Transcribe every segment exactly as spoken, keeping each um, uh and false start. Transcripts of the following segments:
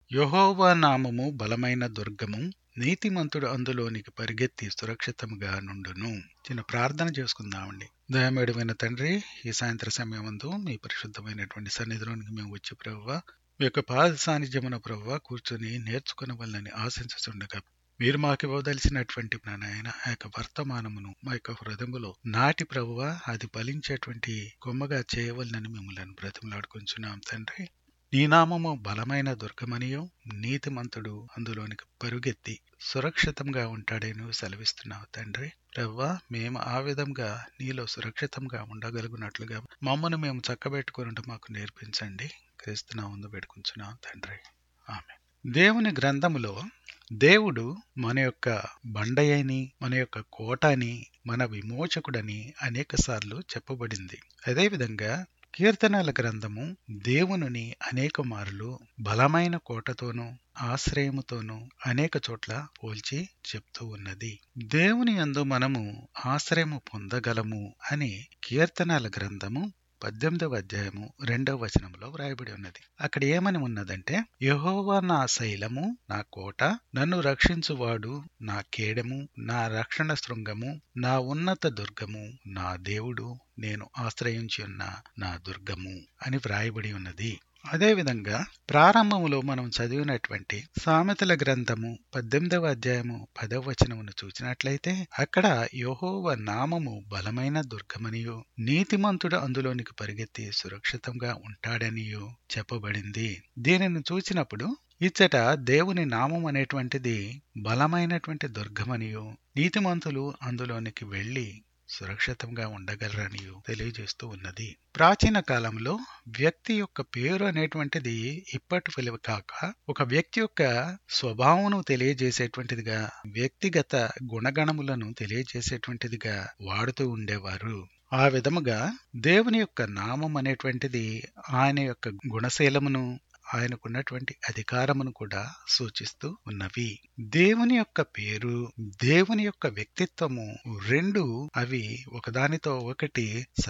యెహోవా నామము బలమైన దుర్గము, నీతిమంతుడు అందులోనికి పరిగెత్తి సురక్షితముగా నుండును. చిన్న ప్రార్థన చేసుకుందామండి. దయమేడమైన తండ్రి, ఈ సాయంత్ర సమయమందు మీ పరిశుద్ధమైనటువంటి సన్నిధిలోనికి మేము వచ్చి ప్రభువా, మీ యొక్క పాద సాన్నిధ్యమున ప్రభువా కూర్చొని నేర్చుకునవలనని ఆశించుచుండగా, మీరు మాకు ఇవ్వదలిసినటువంటి నాయన ఆ యొక్క వర్తమానమును మా యొక్క హృదయములో నాటి ప్రభువా, అది ఫలించేటువంటి కొమ్మగా చేయవలనని మిమ్మల్ని బ్రతిమలాడుకుంటున్నాం తండ్రి. నీ నామము బలమైన దుర్గమనియు, నీతిమంతుడు అందులోనికి పరుగెత్తి సురక్షితంగా ఉంటాడని సెలవిస్తున్నావు తండ్రి. ప్రభువా, మేము ఆ విధంగా నీలో సురక్షితంగా ఉండగలుగునట్లుగా మమ్మను మేము చక్కబెట్టుకుని మాకు నేర్పించండి. క్రీస్తునామందు వేడుకుంటున్నాం తండ్రి, ఆమేన్. దేవుని గ్రంథములో దేవుడు మన యొక్క బండయని, మన యొక్క కోట అని, మన విమోచకుడని అనేక సార్లు చెప్పబడింది. అదేవిధంగా కీర్తనల గ్రంథము దేవునిని అనేక మారులు బలమైన కోటతోనూ ఆశ్రయముతోనూ అనేక చోట్ల పోల్చి చెప్తూ ఉన్నది. దేవుని యందు మనము ఆశ్రయము పొందగలము అని కీర్తనల గ్రంథము పద్దెనిమిదవ అధ్యాయము రెండవ వచనంలో వ్రాయబడి ఉన్నది. అక్కడ ఏమని ఉన్నదంటే, యెహోవా నా శైలము, నా కోట, నన్ను రక్షించువాడు, నా కేడము, నా రక్షణ శృంగము, నా ఉన్నత దుర్గము, నా దేవుడు, నేను ఆశ్రయించి ఉన్న నా దుర్గము అని వ్రాయబడి ఉన్నది. అదేవిధంగా ప్రారంభములో మనం చదివినటువంటి సామెతల గ్రంథము పద్దెనిమిదవ అధ్యాయము పదవ వచనమును చూసినట్లయితే, అక్కడ యెహోవా నామము బలమైన దుర్గమనియు, నీతిమంతుడు అందులోనికి పరిగెత్తి సురక్షితంగా ఉంటాడనియు చెప్పబడింది. దీనిని చూసినప్పుడు ఇచ్చట దేవుని నామం అనేటువంటిది బలమైనటువంటి దుర్గమనియు, నీతిమంతులు అందులోనికి వెళ్లి సురక్షితంగా ఉండగలరని తెలియజేస్తూ ఉన్నది. ప్రాచీన కాలంలో వ్యక్తి యొక్క పేరు అనేటువంటిది ఇప్పటి విలువ కాక ఒక వ్యక్తి యొక్క స్వభావమును తెలియజేసేటువంటిదిగా, వ్యక్తిగత గుణగణములను తెలియజేసేటువంటిదిగా వాడుతూ ఉండేవారు. ఆ విధముగా దేవుని యొక్క నామం అనేటువంటిది ఆయన యొక్క గుణశీలమును, ఆయనకున్నటువంటి అధికారమును కూడా సూచిస్తూ ఉన్నవి. దేవుని యొక్క పేరు, దేవుని యొక్క వ్యక్తిత్వము రెండు అవి ఒకదానితో ఒకటి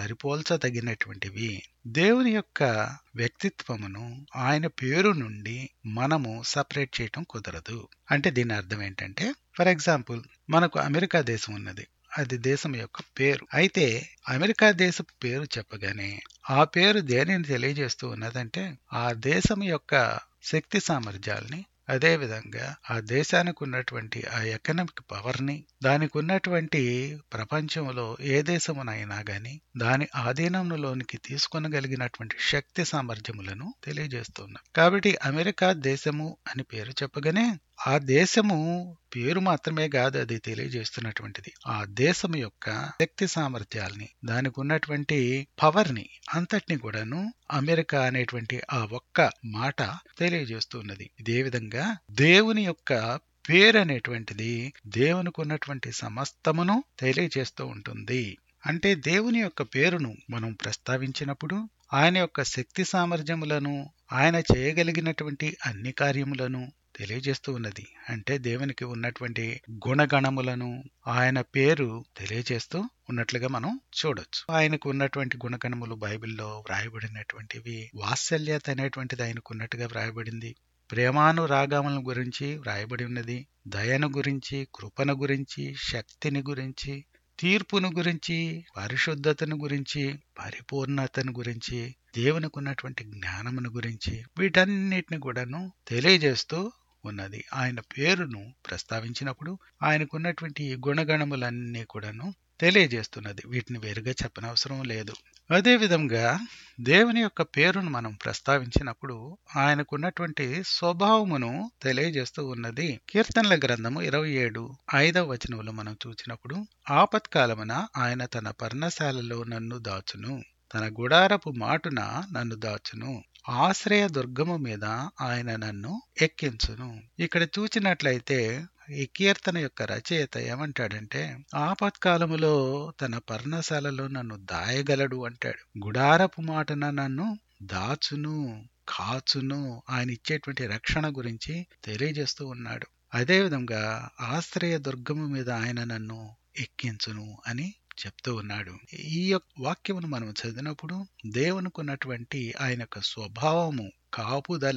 సరిపోల్చదగినటువంటివి. దేవుని యొక్క వ్యక్తిత్వమును ఆయన పేరు నుండి మనము సపరేట్ చేయటం కుదరదు. అంటే దీని అర్థం ఏంటంటే, ఫర్ ఎగ్జాంపుల్ మనకు అమెరికా దేశం ఉన్నది, అది దేశం యొక్క పేరు. అయితే అమెరికా దేశపు పేరు చెప్పగానే ఆ పేరు దేనిని తెలియజేస్తూ ఉన్నదంటే, ఆ దేశం యొక్క శక్తి సామర్థ్యాల్ని, అదేవిధంగా ఆ దేశానికి ఉన్నటువంటి ఆ ఎకనామిక్ పవర్ని, దానికి ఉన్నటువంటి ప్రపంచంలో ఏ దేశమునైనా గాని దాని ఆధీనంలోనికి తీసుకొనగలిగినటువంటి శక్తి సామర్థ్యములను తెలియజేస్తున్నారు. కాబట్టి అమెరికా దేశము అని పేరు చెప్పగానే ఆ దేశము పేరు మాత్రమే కాదు అది తెలియజేస్తున్నటువంటిది, ఆ దేశం యొక్క శక్తి సామర్థ్యాల్ని, దానికి ఉన్నటువంటి పవర్ ని అంతటిని కూడాను అమెరికా అనేటువంటి ఆ ఒక్క మాట తెలియజేస్తున్నది. ఇదే విధంగా దేవుని యొక్క పేరు అనేటువంటిది దేవునికి ఉన్నటువంటి సమస్తమును తెలియజేస్తూ ఉంటుంది. అంటే దేవుని యొక్క పేరును మనం ప్రస్తావించినప్పుడు ఆయన యొక్క శక్తి సామర్థ్యములను, ఆయన చేయగలిగినటువంటి అన్ని కార్యములను తెలియజేస్తూ ఉన్నది. అంటే దేవునికి ఉన్నటువంటి గుణగణములను ఆయన పేరు తెలియజేస్తూ ఉన్నట్లుగా మనం చూడొచ్చు. ఆయనకు ఉన్నటువంటి గుణగణములు బైబిల్లో వ్రాయబడినటువంటివి. వాత్సల్యత అనేటువంటిది ఆయనకు ఉన్నట్టుగా వ్రాయబడింది. ప్రేమానురాగముల గురించి వ్రాయబడి ఉన్నది. దయను గురించి, కృపను గురించి, శక్తిని గురించి, తీర్పును గురించి, పరిశుద్ధతను గురించి, పరిపూర్ణతను గురించి, దేవునికి ఉన్నటువంటి జ్ఞానమును గురించి, వీటన్నిటిని కూడాను తెలియజేస్తూ ఉన్నది. ఆయన పేరును ప్రస్తావించినప్పుడు ఆయనకున్నటువంటి గుణగణములన్నీ కూడాను తెలియజేస్తున్నది. వీటిని వేరుగా చెప్పనవసరం లేదు. అదే విధంగా దేవుని యొక్క పేరును మనం ప్రస్తావించినప్పుడు ఆయనకున్నటువంటి స్వభావమును తెలియజేస్తూ ఉన్నది. కీర్తనల గ్రంథము ఇరవై ఏడు ఐదవ వచనంలో మనం చూసినప్పుడు, ఆపత్కాలమున ఆయన తన పర్ణశాలలో నన్ను దాచును, తన గుడారపు మాటున నన్ను దాచును, ఆశ్రయ దుర్గము మీద ఆయన నన్ను ఎక్కించును. ఇక్కడ చూసినట్లయితే ఈ కీర్తన యొక్క రచయిత ఏమంటాడంటే, ఆపత్కాలములో తన పర్ణశాలలో నన్ను దాయగలడు అంటాడు. గుడారపు మాటన నన్ను దాచును, కాచును, ఆయన ఇచ్చేటువంటి రక్షణ గురించి తెలియజేస్తూ ఉన్నాడు. అదేవిధంగా ఆశ్రయ దుర్గము మీద ఆయన నన్ను ఎక్కించును అని చెప్తూ ఉన్నాడు. ఈ యొక్క వాక్యమును మనం చదివినప్పుడు దేవునికి ఉన్నటువంటి ఆయన యొక్క స్వభావము, కాపుదల,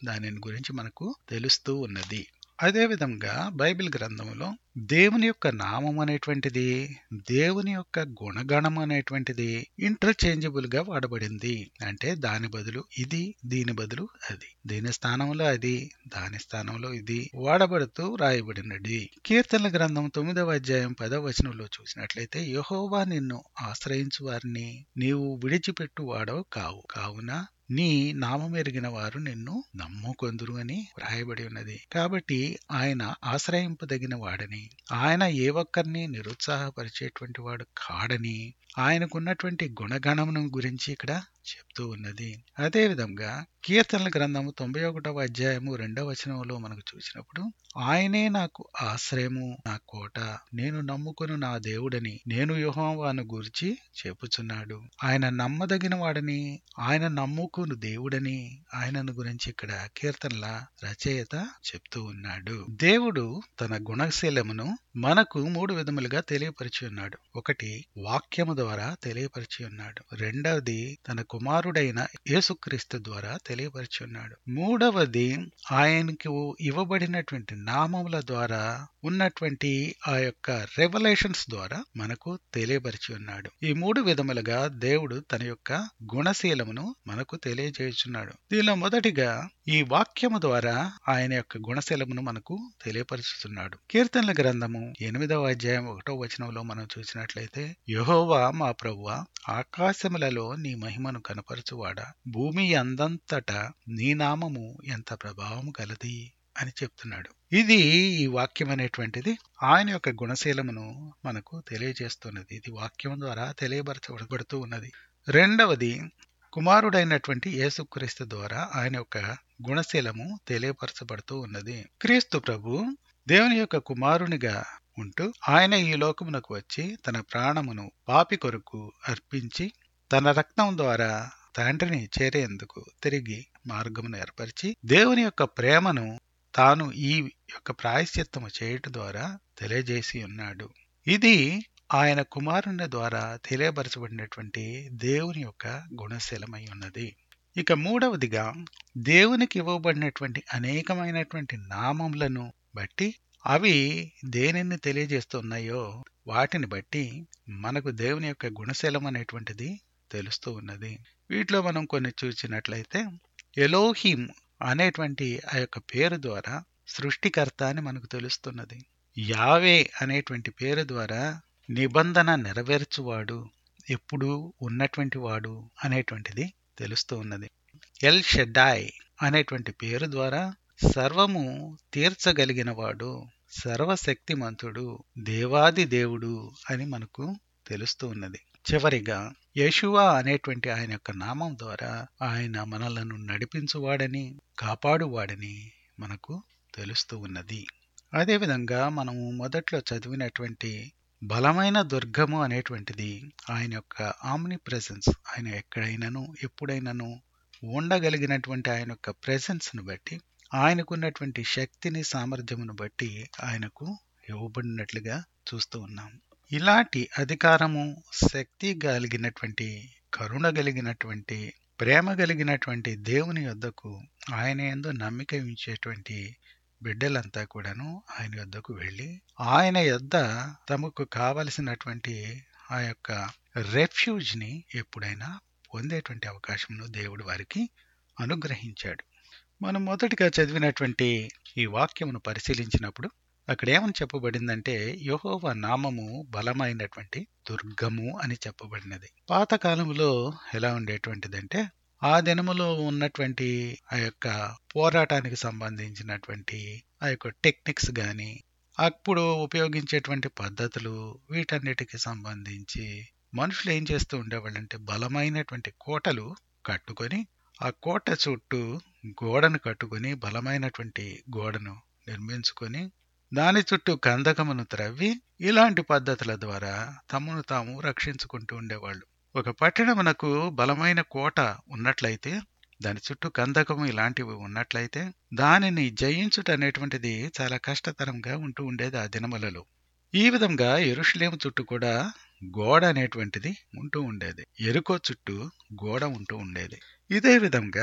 దానిని గురించి మనకు తెలుస్తూ ఉన్నది. అదే విధంగా బైబిల్ గ్రంథంలో దేవుని యొక్క నామం అనేటువంటిది, దేవుని యొక్క గుణగణం అనేటువంటిది ఇంటర్చేంజబుల్ గా వాడబడింది. అంటే దాని బదులు ఇది, దీని బదులు అది, దీని స్థానంలో అది, దాని స్థానంలో ఇది వాడబడుతూ రాయబడినది. కీర్తనల గ్రంథం తొమ్మిదవ అధ్యాయం పదవ వచనంలో చూసినట్లయితే, యెహోవా నిన్ను ఆశ్రయించు వారిని నీవు విడిచిపెట్టు వాడవు కావు, కావున నీ నామమెరిగిన వారు నిన్ను నమ్ముకొందురు అని వ్రాయబడి ఉన్నది. కాబట్టి ఆయన ఆశ్రయింపదగిన వాడని, ఆయన ఏ ఒక్కరిని నిరుత్సాహపరిచేటువంటి వాడు కాడని, ఆయనకున్నటువంటి గుణగణమును గురించి ఇక్కడ చెప్తూ ఉన్నది. అదే విధంగా కీర్తనల గ్రంథము తొంభై ఒకటవ అధ్యాయము రెండవ వచనంలో మనకు చూసినప్పుడు, ఆయనే నాకు ఆశ్రయము, నా కోట, నేను నమ్ముకును నా దేవుడని నేను యెహోవాను గూర్చి చెప్పుచున్నాడు. ఆయన నమ్మదగిన వాడని, ఆయన నమ్ముకును దేవుడని ఆయనను గురించి ఇక్కడ కీర్తనల రచయిత చెప్తూ ఉన్నాడు. దేవుడు తన గుణశీలమును మనకు మూడు విధములుగా తెలియపరిచి ఉన్నాడు. ఒకటి వాక్యము ద్వారా తెలియపరిచి ఉన్నాడు. రెండవది తన కుమారుడైన యేసుక్రీస్తు ద్వారా తెలియపరిచి ఉన్నాడు. మూడవది ఆయనకు ఇవ్వబడినటువంటి నామముల ద్వారా ఉన్నటువంటి ఆ యొక్క రెవల్యూషన్స్ ద్వారా మనకు తెలియపరిచి ఉన్నాడు. ఈ మూడు విధములుగా దేవుడు తన యొక్క గుణశీలమును మనకు తెలియజేయుచున్నాడు. దీనిలో మొదటిగా ఈ వాక్యము ద్వారా ఆయన యొక్క గుణశీలమును మనకు తెలియపరుచుతున్నాడు. కీర్తనల గ్రంథము ఎనిమిదవ అధ్యాయం ఒకటో వచనంలో మనం చూసినట్లయితే, యెహోవా మా ప్రభువా, ఆకాశములలో నీ మహిమను కనపరచువాడా, భూమి అందంతటా నీ నామము ఎంత ప్రభావము గలది అని చెప్తున్నాడు. ఇది ఈ వాక్యం అనేటువంటిది ఆయన యొక్క గుణశీలమును మనకు తెలియజేస్తున్నది. ఇది వాక్యం ద్వారా తెలియపరచబడుతూ ఉన్నది. రెండవది కుమారుడైనటువంటి యేసుక్రీస్తు ద్వారా ఆయన యొక్క గుణశీలము తెలియపరచబడుతూ ఉన్నది. క్రీస్తు ప్రభు దేవుని యొక్క కుమారునిగా ఉంటూ ఆయన ఈ లోకమునకు వచ్చి తన ప్రాణమును పాపి కొరకు అర్పించి తన రక్తం ద్వారా తండ్రిని చేరేందుకు తిరిగి మార్గమును ఏర్పరిచి దేవుని యొక్క ప్రేమను తాను ఈ యొక్క ప్రాయశ్చిత్తము చేయటం ద్వారా తెలియజేసి ఉన్నాడు. ఇది ఆయన కుమారుని ద్వారా తెలియపరచబడినటువంటి దేవుని యొక్క గుణశీలమై ఉన్నది. ఇక మూడవదిగా దేవునికి ఇవ్వబడినటువంటి అనేకమైనటువంటి నామములను బట్టి అవి దేనిని తెలియజేస్తున్నాయో వాటిని బట్టి మనకు దేవుని యొక్క గుణశీలం అనేటువంటిది తెలుస్తూ ఉన్నది. వీటిలో మనం కొన్ని చూసినట్లయితే, ఎలోహిం అనేటువంటి ఆ యొక్క పేరు ద్వారా సృష్టికర్త అని మనకు తెలుస్తున్నది. యావే అనేటువంటి పేరు ద్వారా నిబంధన నెరవేర్చువాడు, ఎప్పుడు ఉన్నటువంటి వాడు అనేటువంటిది తెలుస్తూ ఉన్నది. ఎల్ షెడ్డాయ్ అనేటువంటి పేరు ద్వారా సర్వము తీర్చగలిగిన వాడు, సర్వశక్తిమంతుడు, దేవాది దేవుడు అని మనకు తెలుస్తూ ఉన్నది. చివరిగా యేషువా అనేటువంటి ఆయన యొక్క నామం ద్వారా ఆయన మనలను నడిపించువాడని, కాపాడువాడని మనకు తెలుస్తూ ఉన్నది. అదేవిధంగా మనము మొదట్లో చదివినటువంటి బలమైన దుర్గము అనేటువంటిది ఆయన యొక్క ఆమ్ని ప్రెసెన్స్, ఆయన ఎక్కడైనాను ఎప్పుడైనాను ఉండగలిగినటువంటి ఆయన యొక్క ప్రెసెన్స్ ను బట్టి, ఆయనకున్నటువంటి శక్తిని సామర్థ్యమును బట్టి ఆయనకు ఇవ్వబడినట్లుగా చూస్తూ ఉన్నాం. ఇలాంటి అధికారము, శక్తి కలిగినటువంటి, కరుణ కలిగినటువంటి, ప్రేమ కలిగినటువంటి దేవుని యొద్దకు ఆయన యందు నమ్మిక ఉంచేటువంటి బిడ్డలంతా కూడాను ఆయన యొద్దకు వెళ్ళి ఆయన యొద్ద తమకు కావలసినటువంటి ఆ యొక్క రెఫ్యూజ్ ని ఎప్పుడైనా పొందేటువంటి అవకాశంను దేవుడు వారికి అనుగ్రహించాడు. మనం మొదటిగా చదివినటువంటి ఈ వాక్యమును పరిశీలించినప్పుడు అక్కడ ఏమని చెప్పబడిందంటే, యెహోవా నామము బలమైనటువంటి దుర్గము అని చెప్పబడినది. పాతకాలంలో ఎలా ఉండేటువంటిదంటే, ఆ దినములో ఉన్నటువంటి ఆ యొక్క పోరాటానికి సంబంధించినటువంటి ఆ యొక్క టెక్నిక్స్ గాని, అప్పుడు ఉపయోగించేటువంటి పద్ధతులు, వీటన్నిటికి సంబంధించి మనుషులు ఏం చేస్తూ ఉండేవాళ్ళంటే, బలమైనటువంటి కోటలు కట్టుకొని ఆ కోట చుట్టూ గోడను కట్టుకొని బలమైనటువంటి గోడను నిర్మించుకొని దాని చుట్టూ కందకమును త్రవ్వి ఇలాంటి పద్ధతుల ద్వారా తమను తాము రక్షించుకుంటూ ఉండేవాళ్ళు. ఒక పట్టణమునకు బలమైన కోట ఉన్నట్లయితే, దాని చుట్టూ కందకము ఇలాంటివి ఉన్నట్లయితే దానిని జయించుట అనేటువంటిది చాలా కష్టతరంగా ఉంటూ ఉండేది ఆ దినములలో. ఈ విధంగా యెరూషలేము చుట్టూ కూడా గోడ అనేటువంటిది ఉంటూ ఉండేది. యెరికో చుట్టూ గోడ ఉంటూ ఉండేది. ఇదే విధంగా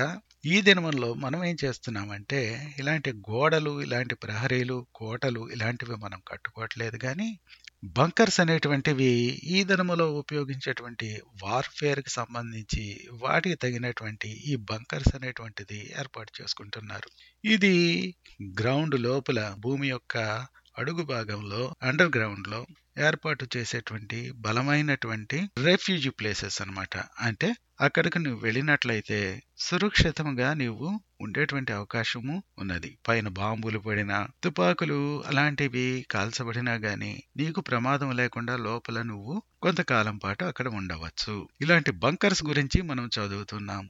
ఈ దినముల్లో మనం ఏం చేస్తున్నామంటే ఇలాంటి గోడలు, ఇలాంటి ప్రహరీలు, కోటలు ఇలాంటివి మనం కట్టుకోవట్లేదు కానీ బంకర్స్ అనేటువంటివి ఈ దినములో ఉపయోగించేటువంటి వార్ఫేర్కి సంబంధించి వాటికి తగినటువంటి ఈ బంకర్స్ అనేటువంటిది ఏర్పాటు చేసుకుంటున్నారు. ఇది గ్రౌండ్ లోపల భూమి యొక్క అడుగు భాగంలో అండర్ గ్రౌండ్ లో ఏర్పాటు చేసేటువంటి బలమైనటువంటి రెఫ్యూజీ ప్లేసెస్ అన్నమాట. అంటే అక్కడికి నువ్వు వెళ్ళినట్లయితే సురక్షితంగా నీవు ఉండేటువంటి అవకాశము ఉన్నది. పైన బాంబులు పడినా, తుపాకులు అలాంటివి కాల్చబడినా గాని నీకు ప్రమాదం లేకుండా లోపల నువ్వు కొంతకాలం పాటు అక్కడ ఉండవచ్చు. ఇలాంటి బంకర్స్ గురించి మనం చదువుతున్నాము.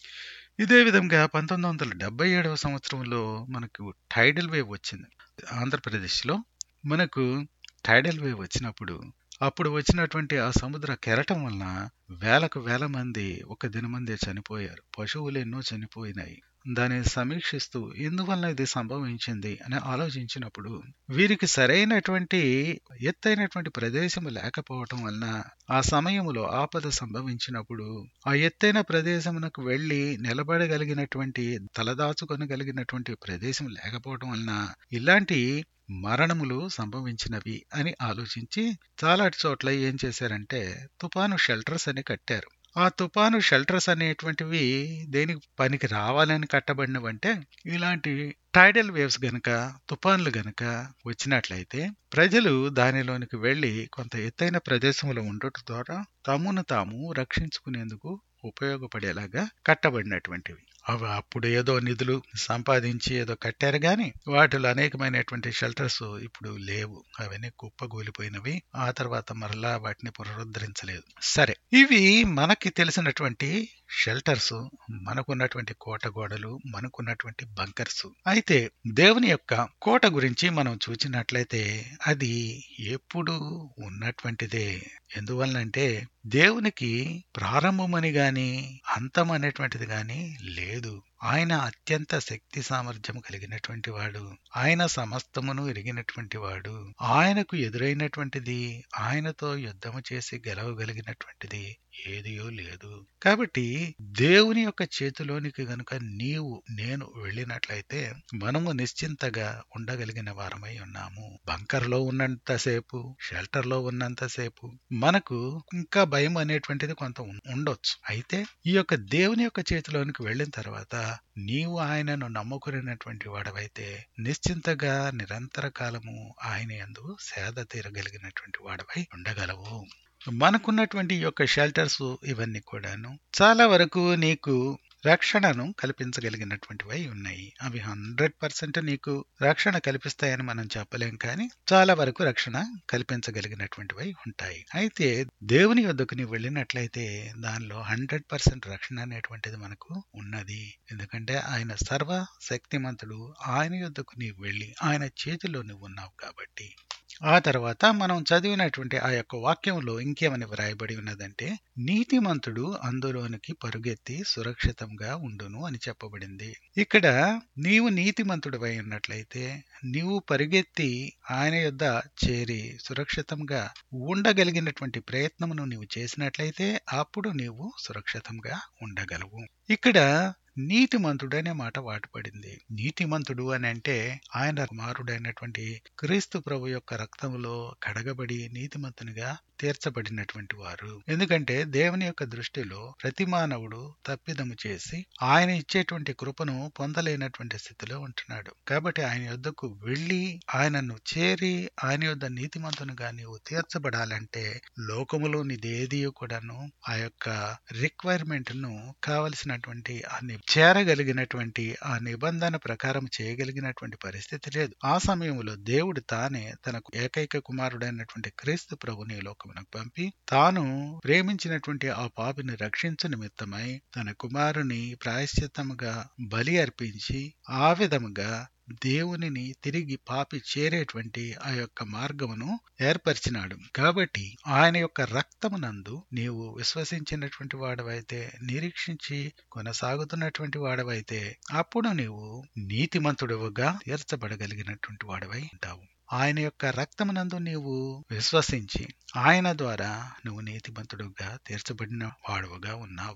ఇదే విధంగా పంతొమ్మిది వందల డెబ్బై ఏడవ సంవత్సరంలో మనకు టైడల్ వేవ్ వచ్చింది. ఆంధ్రప్రదేశ్లో మనకు టైడల్ వేవ్ వచ్చినప్పుడు అప్పుడు వచ్చినటువంటి ఆ సముద్ర కెరటం వలన వేలకు వేల మంది ఒక దినమందే చనిపోయారు. పశువులు ఎన్నో చనిపోయినాయి. దానిని సమీక్షిస్తూ ఎందువలన ఇది సంభవించింది అని ఆలోచించినప్పుడు వీరికి సరైనటువంటి ఎత్తైనటువంటి ప్రదేశం లేకపోవటం వలన ఆ సమయంలో ఆపద సంభవించినప్పుడు ఆ ఎత్తైన ప్రదేశమునకు వెళ్లి నిలబడగలిగినటువంటి తలదాచుకొనగలిగినటువంటి ప్రదేశం లేకపోవటం వలన ఇలాంటి మరణములు సంభవించినవి అని ఆలోచించి చాలా చోట్ల ఏం చేశారంటే తుఫాను షెల్టర్స్ అని కట్టారు. ఆ తుఫాను షెల్టర్స్ అనేటువంటివి దేనికి పనికి రావాలని కట్టబడినవంటే ఇలాంటి టైడల్ వేవ్స్ గనక, తుఫాన్లు గనక వచ్చినట్లయితే ప్రజలు దానిలోనికి వెళ్లి కొంత ఎత్తైన ప్రదేశంలో ఉండటం ద్వారా తమను తాము రక్షించుకునేందుకు ఉపయోగపడేలాగా కట్టబడినటువంటివి. అవి అప్పుడు ఏదో నిధులు సంపాదించి ఏదో కట్టారు గాని వాటిలో అనేకమైనటువంటి షెల్టర్స్ ఇప్పుడు లేవు. అవన్నీ కుప్పగూలిపోయినవి. ఆ తర్వాత మరలా వాటిని పునరుద్ధరించలేదు. సరే, ఇవి మనకి తెలిసినటువంటి షెల్టర్స్, మనకున్నటువంటి కోట గోడలు, మనకున్నటువంటి బంకర్స్. అయితే దేవుని యొక్క కోట గురించి మనం చూచినట్లయితే అది ఎప్పుడు ఉన్నటువంటిదే. ఎందువలనంటే దేవునికి ప్రారంభమని గాని అంతం అనేటువంటిది గాని లేదు. ఆయన అత్యంత శక్తి సామర్థ్యం కలిగినటువంటి వాడు. ఆయన సమస్తమును ఎరిగినటువంటి వాడు. ఆయనకు ఎదురైనటువంటిది, ఆయనతో యుద్ధము చేసి గెలవగలిగినటువంటిది ఏదియో లేదు. కాబట్టి దేవుని యొక్క చేతిలోనికి గనుక నీవు నేను వెళ్ళినట్లయితే మనము నిశ్చింతగా ఉండగలిగిన వారమై ఉన్నాము. బంకర్ లో ఉన్నంతసేపు, షెల్టర్ లో ఉన్నంతసేపు మనకు ఇంకా భయం అనేటువంటిది కొంత ఉండొచ్చు. అయితే ఈ యొక్క దేవుని యొక్క చేతిలోనికి వెళ్ళిన తర్వాత నీవు ఆయనను నమ్ముకునేటువంటి వాడవైతే నిశ్చింతగా నిరంతర కాలము ఆయన యందు సేద తీరగలిగినటువంటి వాడవై ఉండగలవు. మనకున్నటువంటి యొక్క షెల్టర్స్ ఇవన్నీ కూడాను చాలా వరకు నీకు రక్షణను కల్పించగలిగినటువంటివై ఉన్నాయి. అవి హండ్రెడ్ పర్సెంట్ నీకు రక్షణ కల్పిస్తాయని మనం చెప్పలేం, కానీ చాలా వరకు రక్షణ కల్పించగలిగినటువంటివై ఉంటాయి. అయితే దేవుని యొద్దకు నీవు వెళ్ళినట్లయితే దానిలో హండ్రెడ్ పర్సెంట్ రక్షణ అనేటువంటిది మనకు ఉన్నది. ఎందుకంటే ఆయన సర్వ శక్తిమంతుడు. ఆయన యొద్దకు నీవు వెళ్ళి ఆయన చేతిలో నువ్వు ఉన్నావు కాబట్టి. ఆ తర్వాత మనం చదివినటువంటి ఆ యొక్క వాక్యంలో ఇంకేమని వ్రాయబడి ఉన్నదంటే నీతిమంతుడు అందులోనికి పరుగెత్తి సురక్షితంగా ఉండును అని చెప్పబడింది. ఇక్కడ నీవు నీతిమంతుడివై ఉన్నట్లయితే నీవు పరిగెత్తి ఆయన యొద్ద చేరి సురక్షితంగా ఉండగలిగినటువంటి ప్రయత్నమును నీవు చేసినట్లయితే అప్పుడు నీవు సురక్షితంగా ఉండగలవు. ఇక్కడ నీతిమంతుడు అనే మాట వాడబడింది. నీతిమంతుడు అని అంటే ఆయన కుమారుడైనటువంటి క్రీస్తు ప్రభు యొక్క రక్తములో కడగబడి నీతిమంతునిగా తీర్చబడినటువంటి వారు. ఎందుకంటే దేవుని యొక్క దృష్టిలో ప్రతి మానవుడు తప్పిదము చేసి ఆయన ఇచ్చేటువంటి కృపను పొందలేనటువంటి స్థితిలో ఉంటున్నాడు. కాబట్టి ఆయన యొద్దకు వెళ్ళి ఆయనను చేరి ఆయన యొద్ద నీతిమంతునిగా నీవు తీర్చబడాలంటే లోకములోనిదేది కూడాను ఆ యొక్క రిక్వైర్మెంట్ ను కావలసినటువంటి ఆ చేరగలిగినటువంటి ఆ నిబంధన ప్రకారం చేయగలిగినటువంటి పరిస్థితి లేదు. ఆ సమయంలో దేవుడు తానే తనకు ఏకైక కుమారుడైనటువంటి క్రీస్తు ప్రభుని లోకమునకు పంపి తాను ప్రేమించినటువంటి ఆ పాపిని రక్షించు నిమిత్తమై తన కుమారుని ప్రాయశ్చిత్తముగా బలి అర్పించి ఆ విధముగా దేవునిని తిరిగి పాపి చేరేటువంటి ఆ యొక్క మార్గమును ఏర్పరిచినాడు. కాబట్టి ఆయన యొక్క రక్తమునందు నీవు విశ్వసించినటువంటి వాడవైతే, నిరీక్షించి కొనసాగుతున్నటువంటి వాడవైతే అప్పుడు నీవు నీతిమంతుడుగా తీర్చబడగలిగినటువంటి వాడవై ఉంటావు. ఆయన యొక్క రక్తమునందు నీవు విశ్వసించి ఆయన ద్వారా నువ్వు నీతిమంతుడుగా తీర్చబడిన వాడువగా ఉన్నావా?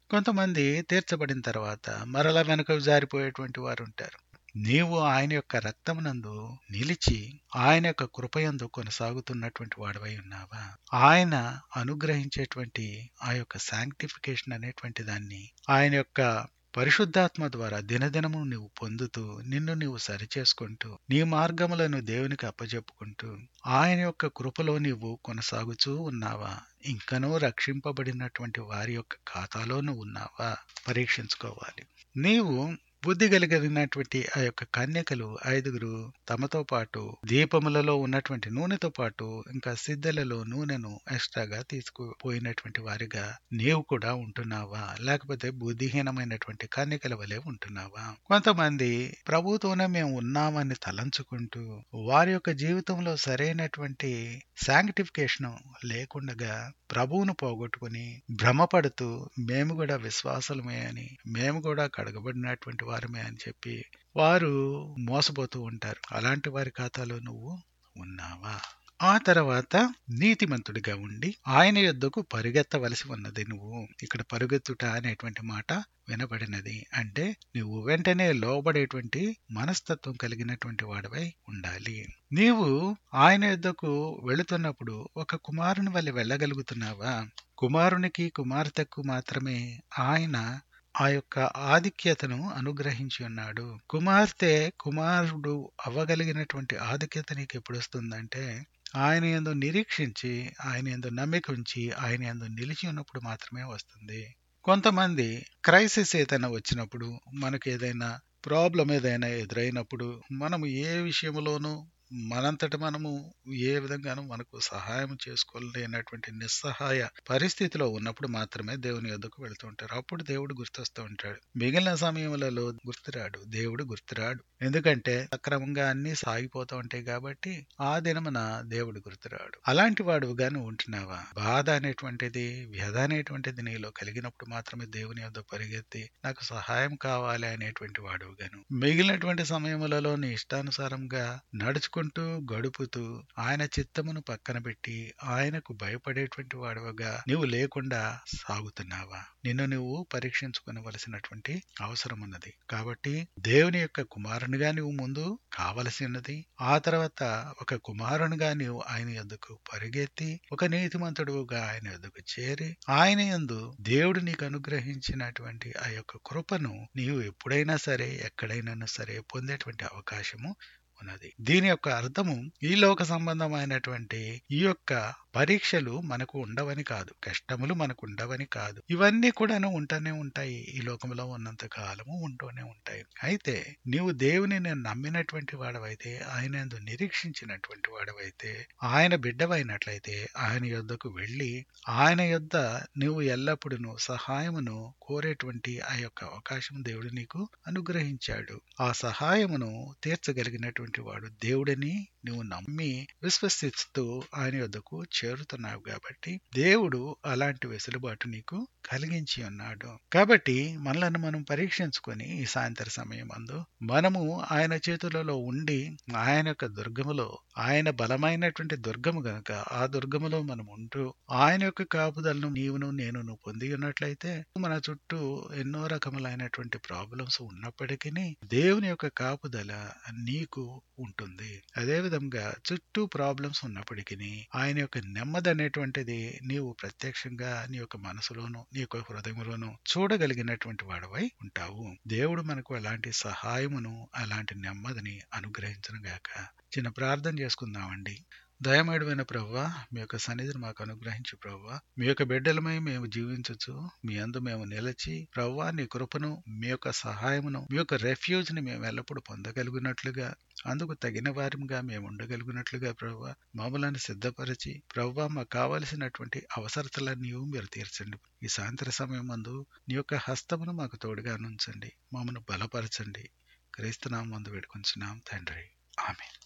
కొంతమంది తీర్చబడిన తర్వాత మరలా వెనుకకు జారిపోయేటువంటి వారు ఉంటారు. నీవు ఆయన యొక్క రక్తమునందు నిలిచి ఆయన యొక్క కృపయందు కొనసాగుతున్నటువంటి వాడివై ఉన్నావా? ఆయన అనుగ్రహించేటువంటి ఆ యొక్క శాంక్టిఫికేషన్ అనేటువంటి దాన్ని ఆయన యొక్క పరిశుద్ధాత్మ ద్వారా దినదినము నువ్వు పొందుతూ నిన్ను నీవు సరిచేసుకుంటూ నీ మార్గములను దేవునికి అప్పజెప్పుకుంటూ ఆయన యొక్క కృపలో నీవు కొనసాగుతూ ఉన్నావా? ఇంకనూ రక్షింపబడినటువంటి వారి యొక్క ఖాతాలో నువ్వు ఉన్నావా? పరీక్షించుకోవాలి. నీవు బుద్ధి కలిగినటువంటి ఆ యొక్క కన్యకలు ఐదుగురు తమతో పాటు దీపములలో ఉన్నటువంటి నూనెతో పాటు ఇంకా సిద్ధలలో నూనెను ఎక్స్ట్రాగా తీసుకుపోయినటువంటి వారిగా నీవు కూడా ఉంటున్నావా? లేకపోతే బుద్ధిహీనమైనటువంటి కన్యకల వలె ఉంటున్నావా? కొంతమంది ప్రభుతోనే మేము ఉన్నామని తలంచుకుంటూ వారి యొక్క జీవితంలో సరైనటువంటి శాంక్టిఫికేషన్ లేకుండగా ప్రభువును పోగొట్టుకుని భ్రమపడుతూ మేము కూడా విశ్వాసలమే అని, మేము కూడా కడగబడినటువంటి వారమే అని చెప్పి వారు మోసపోతూ ఉంటారు. అలాంటి వారి ఖాతాలో నువ్వు ఉన్నావా? ఆ తర్వాత నీతిమంతుడిగా ఉండి ఆయన యొద్దకు పరిగెత్తవలసి ఉన్నది. నువ్వు ఇక్కడ పరుగెత్తుట అనేటువంటి మాట వినబడినది. అంటే నువ్వు వెంటనే లోబడేటువంటి మనస్తత్వం కలిగినటువంటి వాడివై ఉండాలి. నీవు ఆయన యొద్దకు వెళుతున్నప్పుడు ఒక కుమారుని వల్ల వెళ్ళగలుగుతున్నావా? కుమారునికి కుమార్తెకు మాత్రమే ఆయన ఆ యొక్క ఆధిక్యతను అనుగ్రహించి ఉన్నాడు. కుమార్తె కుమారుడు అవ్వగలిగినటువంటి ఆధిక్యత నీకు ఎప్పుడు వస్తుందంటే ఆయన యందు నిరీక్షించి ఆయన యందు నమ్మిక ఉంచి ఆయన యందు నిలిచి ఉన్నప్పుడు మాత్రమే వస్తుంది. కొంతమంది క్రైసిస్ ఏదైనా వచ్చినప్పుడు, మనకు ఏదైనా ప్రాబ్లం ఏదైనా ఎదురైనప్పుడు మనము ఏ విషయంలోనూ మనంతట మనము ఏ విధంగానూ మనకు సహాయం చేసుకోలేనటువంటి నిస్సహాయ పరిస్థితిలో ఉన్నప్పుడు మాత్రమే దేవుని యొద్దకు వెళుతూ ఉంటారు. అప్పుడు దేవుడు గుర్తొస్తూ ఉంటాడు. మిగిలిన సమయములలో గుర్తురాడు. దేవుడు గుర్తురాడు. ఎందుకంటే అక్రమంగా అన్ని సాగిపోతూ ఉంటాయి కాబట్టి ఆ దినమున దేవుడు గుర్తురాడు. అలాంటి వాడుగాను ఉంటున్నావా? బాధ అనేటువంటిది, వ్యధ అనేటువంటిది నీలో కలిగినప్పుడు మాత్రమే దేవుని యొద్ద పరిగెత్తి నాకు సహాయం కావాలి అనేటువంటి వాడుగాను, మిగిలినటువంటి సమయములలో నీ ఇష్టానుసారంగా నడుచుకుంటూ గడుపుతూ ఆయన చిత్తమును పక్కన పెట్టి ఆయనకు భయపడేటువంటి వాడుగా నీవు లేకుండా సాగుతున్నావా? నిన్ను నువ్వు పరీక్షించుకునవలసినటువంటి అవసరం ఉన్నది. కాబట్టి దేవుని యొక్క కుమారునిగా నువ్వు ముందు కావలసి ఉన్నది. ఆ తర్వాత ఒక కుమారునిగా నీవు ఆయన యొద్దకు పరిగెత్తి ఒక నీతిమంతుడుగా ఆయన యొద్దకు చేరి ఆయన యందు దేవుడు నీకు అనుగ్రహించినటువంటి ఆ యొక్క కృపను నీవు ఎప్పుడైనా సరే ఎక్కడైనా సరే పొందేటువంటి అవకాశము ఉన్నది. దీని యొక్క అర్థము ఈ లోక సంబంధమైనటువంటి ఈ యొక్క పరీక్షలు మనకు ఉండవని కాదు, కష్టములు మనకు ఉండవని కాదు. ఇవన్నీ కూడాను ఉంటూనే ఉంటాయి. ఈ లోకంలో ఉన్నంత కాలము ఉంటూనే ఉంటాయి. అయితే నీవు దేవుని నమ్మినటువంటి వాడవైతే, ఆయన యందు నిరీక్షించినటువంటి వాడవైతే, ఆయన బిడ్డవైనట్లయితే ఆయన యొద్దకు వెళ్ళి ఆయన యొద్ద నువ్వు ఎల్లప్పుడూ సహాయమును కోరేటువంటి ఆ యొక్క అవకాశం దేవుడు నీకు అనుగ్రహించాడు. ఆ సహాయమును తీర్చగలిగినటువంటి వాడు దేవుడని నువ్వు నమ్మి విశ్వసిస్తూ ఆయన యొద్దకు చేరుతున్నావు కాబట్టి దేవుడు అలాంటి వెసులుబాటు నీకు కలిగించి ఉన్నాడు. కాబట్టి మనలను మనం పరీక్షించుకొని ఈ సాయంత్ర సమయం అందు మనము ఆయన చేతులలో ఉండి ఆయన యొక్క దుర్గములో, ఆయన బలమైనటువంటి దుర్గము గనుక ఆ దుర్గములో మనం ఉంటూ ఆయన యొక్క కాపుదలను నీవును నేనును పొంది ఉన్నట్లయితే మన చుట్టూ ఎన్నో రకములైనటువంటి ప్రాబ్లమ్స్ ఉన్నప్పటికీ దేవుని యొక్క కాపుదల నీకు ఉంటుంది. అదే విధంగా చుట్టూ ప్రాబ్లమ్స్ ఉన్నప్పటికీ ఆయన యొక్క నెమ్మది అనేటువంటిది నీవు ప్రత్యక్షంగా నీ యొక్క మనసులోను నీ యొక్క హృదయంలోను చూడగలిగినటువంటి వాడవై ఉంటావు. దేవుడు మనకు అలాంటి సహాయమును అలాంటి నెమ్మదిని అనుగ్రహించును గాక. చిన్న ప్రార్థన చేసుకుందామండి. దయమేడువైన ప్రభువా, మీ యొక్క సన్నిధిని మాకు అనుగ్రహించు ప్రభువా. మీ యొక్క బిడ్డలమై మేము జీవించచ్చు, మీ అందు మేము నిలిచి ప్రభువా నీ కృపను, మీ యొక్క సహాయమును, మీ యొక్క రెఫ్యూజ్ ని మేము ఎల్లప్పుడూ పొందగలిగినట్లుగా, అందుకు తగిన వారిగా మేము ఉండగలిగినట్లుగా ప్రభువా మమ్మలను సిద్ధపరిచి ప్రభువా మాకు కావలసినటువంటి అవసరతలన్నీ మీరు తీర్చండి. ఈ సాయంత్ర సమయం మందు నీ యొక్క హస్తమును మాకు తోడుగా నుంచండి, మమ్మను బలపరచండి. క్రీస్తునామం మందు వేడుకొంచున్నాం తండ్రి. ఆమేన్.